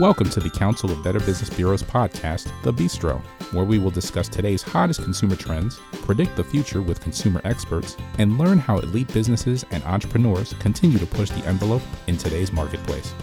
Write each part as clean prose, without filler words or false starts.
Welcome to the Council of Better Business Bureau's podcast, The Bistro, where we will discuss today's hottest consumer trends, predict the future with consumer experts, and learn how elite businesses and entrepreneurs continue to push the envelope in today's marketplace.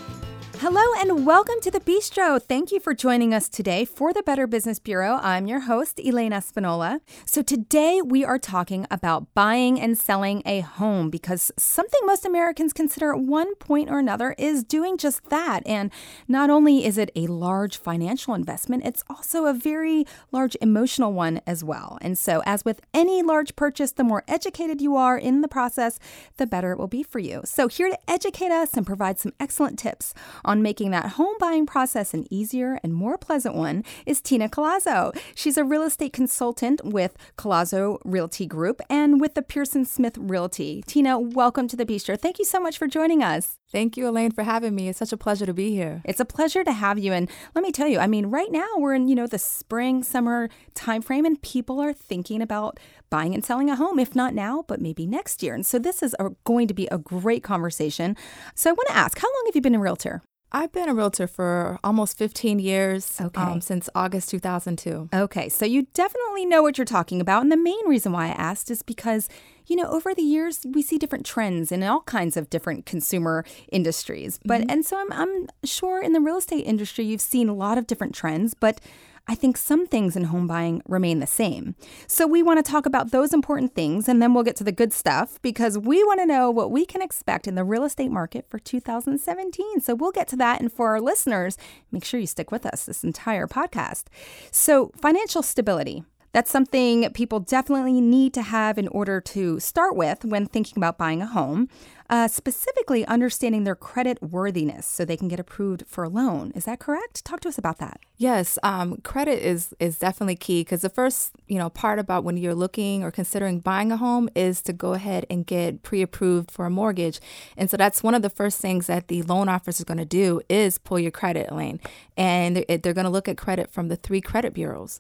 Hello and welcome to The Bistro. Thank you for joining us today for the Better Business Bureau. I'm your host, Elaine Espinola. So today we are talking about buying and selling a home because something most Americans consider at one point or another is doing just that. And not only is it a large financial investment, it's also a very large emotional one as well. And so as with any large purchase, the more educated you are in the process, the better it will be for you. So here to educate us and provide some excellent tips on making that home buying process an easier and more pleasant one is Tina Colazzo. She's a real estate consultant with Colazzo Realty Group and with the Pearson Smith Realty. Tina, welcome to The Bistro. Thank you so much for joining us. Thank you, Elaine, for having me. It's such a pleasure to be here. It's a pleasure to have you. And let me tell you, right now we're in, the spring, summer timeframe, and people are thinking about buying and selling a home, if not now, but maybe next year. And so this is going to be a great conversation. So I want to ask, how long have you been a realtor? I've been a realtor for almost 15 years, since August 2002. Okay, so you definitely know what you're talking about. And the main reason why I asked is because, over the years, we see different trends in all kinds of different consumer industries. And so I'm sure in the real estate industry, you've seen a lot of different trends, but I think some things in home buying remain the same. So we want to talk about those important things, and then we'll get to the good stuff because we want to know what we can expect in the real estate market for 2017. So we'll get to that. And for our listeners, make sure you stick with us this entire podcast. So financial stability. That's something people definitely need to have in order to start with when thinking about buying a home, specifically understanding their credit worthiness so they can get approved for a loan. Is that correct? Talk to us about that. Yes, credit is definitely key because the first, part about when you're looking or considering buying a home is to go ahead and get pre-approved for a mortgage. And so that's one of the first things that the loan officer is going to do is pull your credit, Elaine. And they're going to look at credit from the 3 credit bureaus.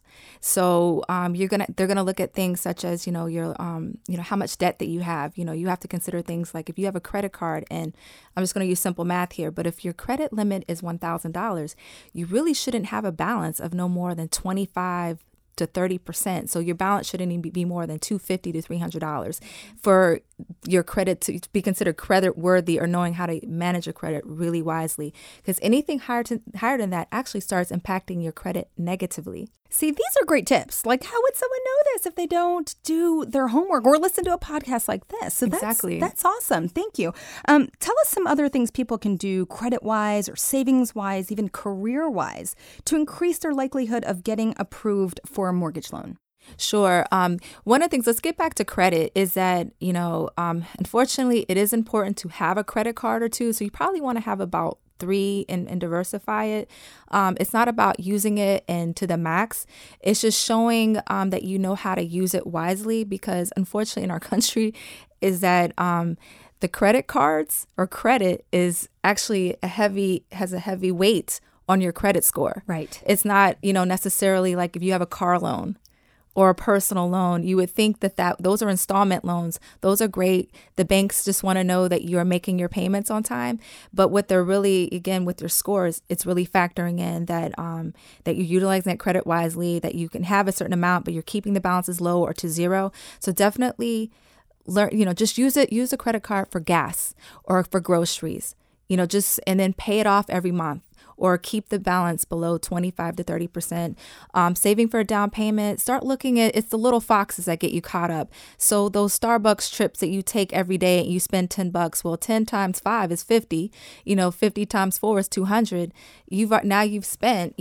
So they're going to look at things such as, your how much debt that you have. You have to consider things like if you have a credit card, and I'm just going to use simple math here, but if your credit limit is $1,000, you really shouldn't have a balance of no more than 25 to 30%. So your balance shouldn't even be more than $250 to $300 for your credit to be considered credit worthy or knowing how to manage your credit really wisely. Because anything higher than that actually starts impacting your credit negatively. See, these are great tips. Like, how would someone know this if they don't do their homework or listen to a podcast like this? So exactly. That's awesome. Thank you. Tell us some other things people can do credit-wise or savings-wise, even career-wise, to increase their likelihood of getting approved for a mortgage loan. Sure. One of the things, let's get back to credit, is that, unfortunately, it is important to have a credit card or two. So you probably want to have about 3 and diversify it. It's not about using it and to the max. It's just showing that you know how to use it wisely because unfortunately in our country is that the credit cards or credit is actually has a heavy weight on your credit score. Right. It's not, necessarily like if you have a car loan or a personal loan, you would think that those are installment loans. Those are great. The banks just want to know that you're making your payments on time. But what they're really, again, with your scores, it's really factoring in that that you're utilizing that credit wisely, that you can have a certain amount, but you're keeping the balances low or to zero. So definitely learn, just use a credit card for gas or for groceries, and then pay it off every month. Or keep the balance below 25 to 30%. Saving for a down payment, start looking at, it's the little foxes that get you caught up. So those Starbucks trips that you take every day and you spend $10, well, 10 times 5 is 50, 50 times 4 is 200. You've spent,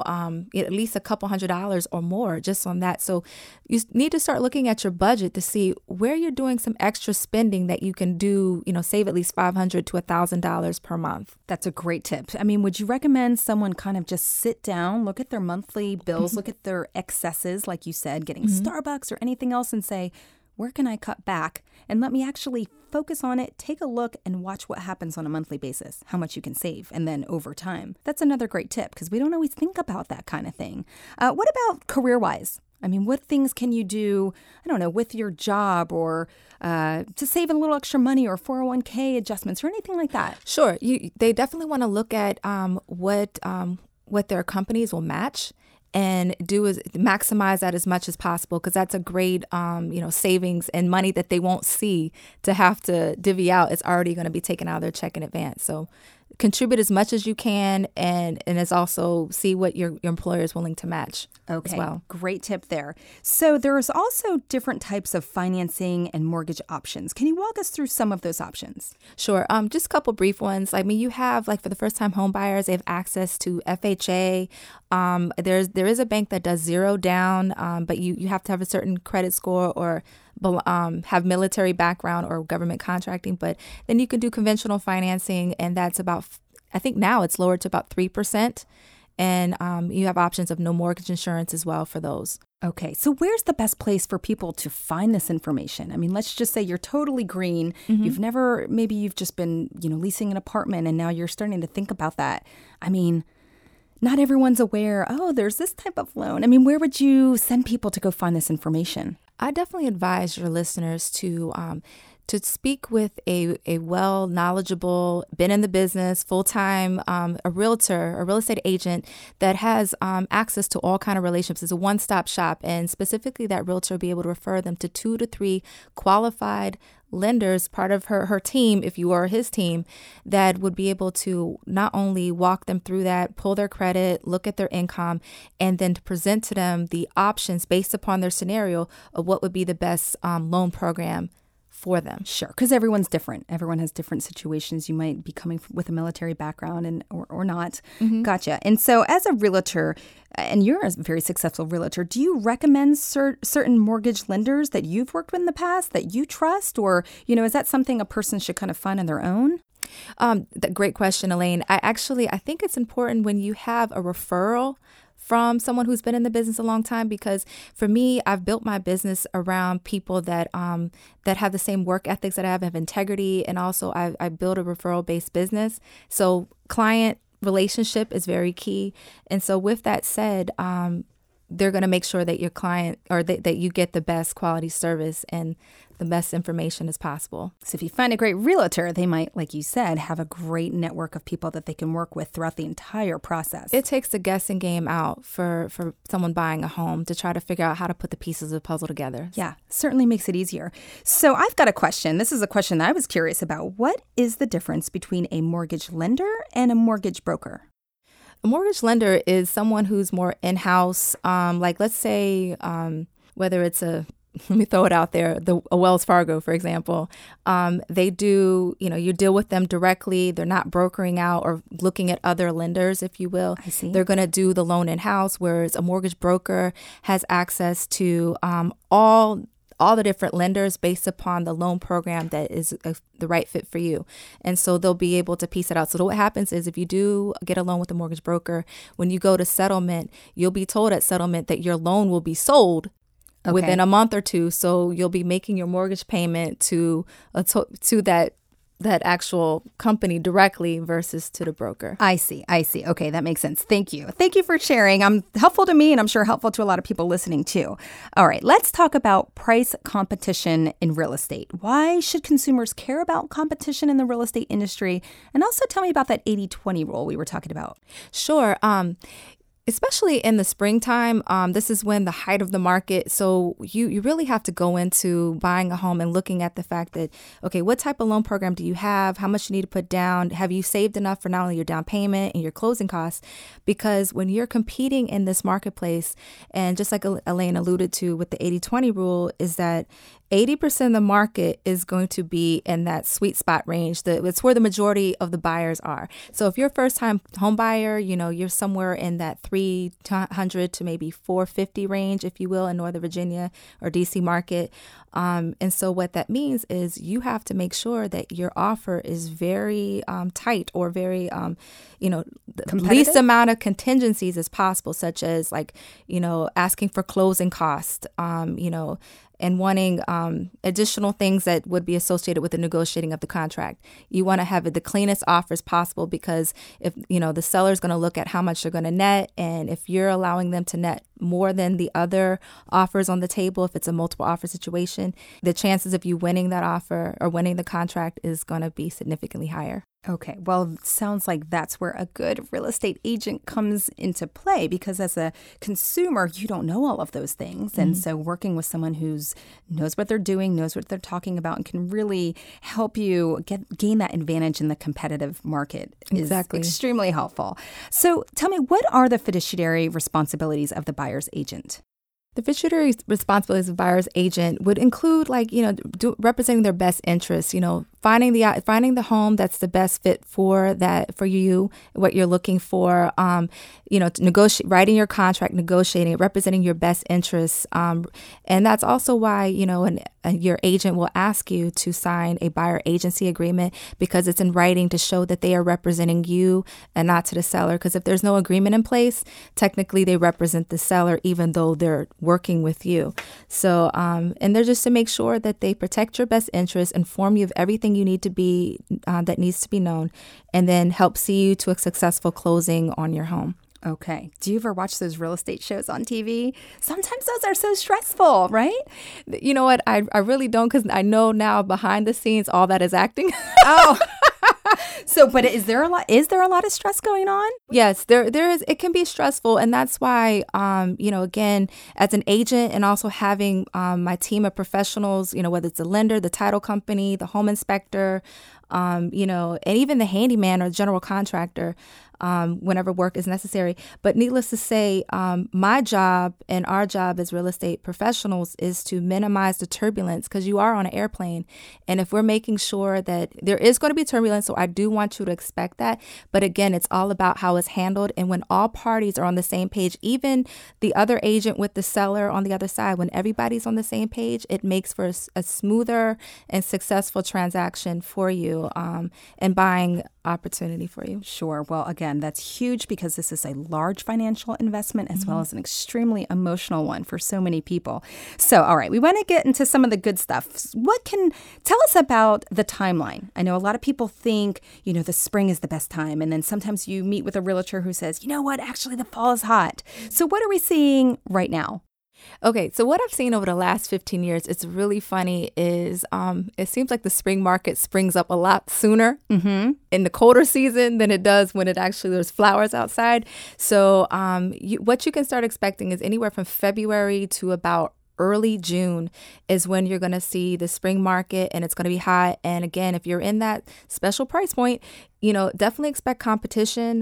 at least a couple $100 or more just on that. So you need to start looking at your budget to see where you're doing some extra spending that you can do, save at least $500 to $1,000 per month. That's a great tip. Would you recommend someone kind of just sit down, look at their monthly bills, look at their excesses, like you said, getting Starbucks or anything else and say, where can I cut back? And let me actually focus on it, take a look and watch what happens on a monthly basis, how much you can save, and then over time. That's another great tip because we don't always think about that kind of thing. What about career-wise? I mean, what things can you do, I don't know, with your job or to save a little extra money or 401k adjustments or anything like that? Sure. They definitely want to look at what their companies will match and do is maximize that as much as possible, because that's a great, savings and money that they won't see to have to divvy out. It's already going to be taken out of their check in advance. So contribute as much as you can, and as also see what your employer is willing to match as well. Great tip there. So there's also different types of financing and mortgage options. Can you walk us through some of those options? Sure. Just a couple brief ones. I mean, you have, for the first-time home buyers, they have access to FHA. There is a bank that does 0 down, but you have to have a certain credit score or have military background or government contracting. But then you can do conventional financing, and that's about, I think now it's lowered to about 3%. And you have options of no mortgage insurance as well for those. Okay, so where's the best place for people to find this information? I mean, let's just say you're totally green. Mm-hmm. Maybe you've just been, leasing an apartment, and now you're starting to think about that. I mean, not everyone's aware, there's this type of loan. I mean, where would you send people to go find this information? I definitely advise your listeners to speak with a knowledgeable, been in the business, full-time, a realtor, a real estate agent that has access to all kind of relationships. It's a one-stop shop, and specifically that realtor will be able to refer them to 2 to 3 qualified lenders, part of her team, if you are his team, that would be able to not only walk them through that, pull their credit, look at their income, and then to present to them the options based upon their scenario of what would be the best loan program for them. Sure, because everyone's different. Everyone has different situations. You might be coming with a military background or not. Mm-hmm. Gotcha. And so as a realtor, and you're a very successful realtor, do you recommend certain mortgage lenders that you've worked with in the past that you trust? Or, is that something a person should kind of find on their own? Great question, Elaine. I think it's important when you have a referral from someone who's been in the business a long time, because for me, I've built my business around people that have the same work ethics that I have integrity, and also I build a referral-based business. So client relationship is very key. And so with that said, they're going to make sure that your client or that you get the best quality service and the best information as possible. So if you find a great realtor, they might, like you said, have a great network of people that they can work with throughout the entire process. It takes the guessing game out for someone buying a home to try to figure out how to put the pieces of the puzzle together. Yeah, certainly makes it easier. So I've got a question. This is a question that I was curious about. What is the difference between a mortgage lender and a mortgage broker? A mortgage lender is someone who's more in-house, let's say whether it's let me throw it out there, a Wells Fargo, for example. They do, you deal with them directly. They're not brokering out or looking at other lenders, if you will. I see. They're going to do the loan in-house, whereas a mortgage broker has access to all the different lenders based upon the loan program that is the right fit for you. And so they'll be able to piece it out. So what happens is if you do get a loan with a mortgage broker, when you go to settlement, you'll be told at settlement that your loan will be sold within a month or two. So you'll be making your mortgage payment to that actual company directly versus to the broker. I see. Okay, that makes sense. Thank you. Thank you for sharing. Helpful to me, and I'm sure helpful to a lot of people listening too. All right, let's talk about price competition in real estate. Why should consumers care about competition in the real estate industry? And also tell me about that 80-20 rule we were talking about. Sure. Especially in the springtime, this is when the height of the market. So you really have to go into buying a home and looking at the fact that, okay, what type of loan program do you have? How much you need to put down? Have you saved enough for not only your down payment and your closing costs? Because when you're competing in this marketplace, and just like Elaine alluded to with the 80-20 rule, is that 80% of the market is going to be in that sweet spot range. It's where the majority of the buyers are. So if you're a first-time home buyer, you're somewhere in that 300 to maybe 450 range, if you will, in Northern Virginia or DC market. And so what that means is you have to make sure that your offer is very tight or very, the least amount of contingencies as possible, such as asking for closing costs, and wanting additional things that would be associated with the negotiating of the contract. You want to have the cleanest offers possible, because if the seller is going to look at how much they're going to net, and if you're allowing them to net more than the other offers on the table, if it's a multiple offer situation, the chances of you winning that offer or winning the contract is going to be significantly higher. Okay, well, it sounds like that's where a good real estate agent comes into play, because as a consumer, you don't know all of those things. And so working with someone who knows what they're doing, knows what they're talking about, and can really help you gain that advantage in the competitive market is extremely helpful. So tell me, what are the fiduciary responsibilities of the buyer's agent? The fiduciary responsibilities of buyer's agent would include, representing their best interests, finding the home that's the best fit for you, what you're looking for, writing your contract, negotiating it, representing your best interests. And that's also why, your agent will ask you to sign a buyer agency agreement, because it's in writing to show that they are representing you and not to the seller. Because if there's no agreement in place, technically they represent the seller, even though they're working with you. So, and they're just to make sure that they protect your best interests, inform you of everything you need to be, that needs to be known, and then help see you to a successful closing on your home. Okay. Do you ever watch those real estate shows on TV? Sometimes those are so stressful, right? You know what? I really don't, because I know now behind the scenes, all that is acting. Oh. So, but is there a lot of stress going on? Yes, there is. It can be stressful. And that's why, again, as an agent and also having my team of professionals, whether it's the lender, the title company, the home inspector, and even the handyman or general contractor, whenever work is necessary. But needless to say, my job and our job as real estate professionals is to minimize the turbulence, because you are on an airplane. And if we're making sure that there is going to be turbulence, so I do want you to expect that. But again, it's all about how it's handled. And when all parties are on the same page, even the other agent with the seller on the other side, when everybody's on the same page, it makes for a smoother and successful transaction for you, and buying opportunity for you. Sure. Well, again, that's huge, because this is a large financial investment as well as an extremely emotional one for so many people. So, all right, we want to get into some of the good stuff. Tell us about the timeline. I know a lot of people think, the spring is the best time. And then sometimes you meet with a realtor who says, you know what, actually the fall is hot. So what are we seeing right now? Okay, so what I've seen over the last 15 years, it's really funny, is it seems like the spring market springs up a lot sooner in the colder season than it does when there's flowers outside. So what you can start expecting is anywhere from February to about early June is when you're going to see the spring market, and it's going to be hot. And again, if you're in that special price point, definitely expect competition.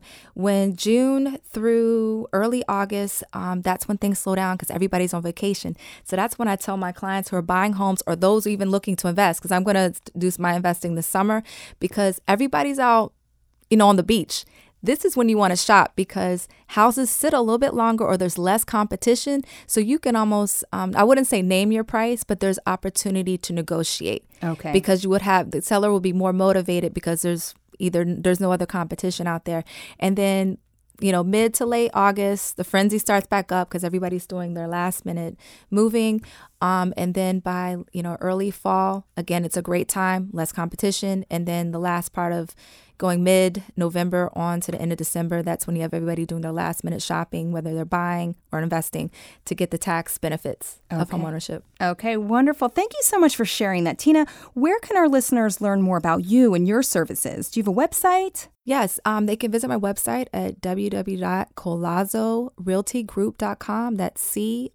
When June through early August, that's when things slow down, because everybody's on vacation. So that's when I tell my clients who are buying homes, or those even looking to invest, because I'm going to do my investing this summer, because everybody's out, on the beach. This is when you want to shop, because houses sit a little bit longer, or there's less competition. So you can almost, I wouldn't say name your price, but there's opportunity to negotiate. Okay. Because the seller will be more motivated, because there's no other competition out there. And then, mid to late August, the frenzy starts back up, because everybody's doing their last minute moving. And then by, early fall, again, it's a great time, less competition. And then the last part of going mid-November on to the end of December, that's when you have everybody doing their last-minute shopping, whether they're buying or investing, to get the tax benefits of homeownership. Okay, wonderful. Thank you so much for sharing that. Tina, where can our listeners learn more about you and your services? Do you have a website? Yes, they can visit my website at www.collazorealtygroup.com. That's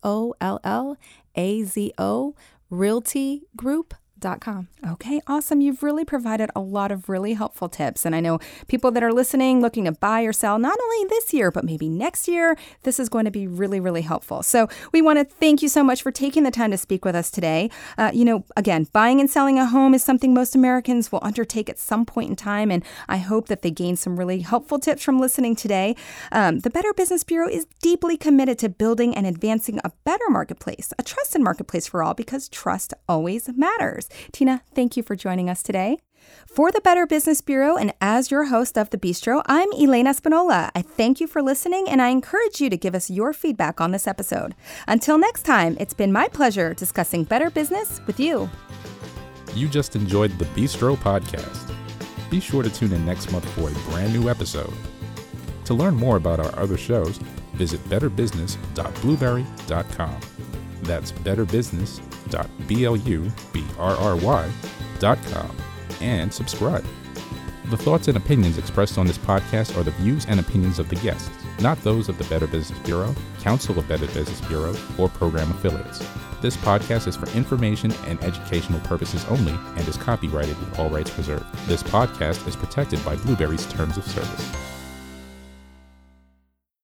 COLLAZO realtygroup.com. Okay, awesome. You've really provided a lot of really helpful tips. And I know people that are listening, looking to buy or sell, not only this year, but maybe next year, this is going to be really, really helpful. So we want to thank you so much for taking the time to speak with us today. Again, buying and selling a home is something most Americans will undertake at some point in time. And I hope that they gain some really helpful tips from listening today. The Better Business Bureau is deeply committed to building and advancing a better marketplace, a trusted marketplace for all, because trust always matters. Tina, thank you for joining us today. For the Better Business Bureau, and as your host of The Bistro, I'm Elena Spinola. I thank you for listening, and I encourage you to give us your feedback on this episode. Until next time, it's been my pleasure discussing better business with you. You just enjoyed the Bistro podcast. Be sure to tune in next month for a brand new episode. To learn more about our other shows, visit betterbusiness.blueberry.com. That's betterbusiness.blueberry.com and subscribe. The thoughts and opinions expressed on this podcast are the views and opinions of the guests, not those of the Better Business Bureau, Council of Better Business Bureau, or program affiliates. This podcast is for information and educational purposes only and is copyrighted with all rights reserved. This podcast is protected by Blueberry's Terms of Service.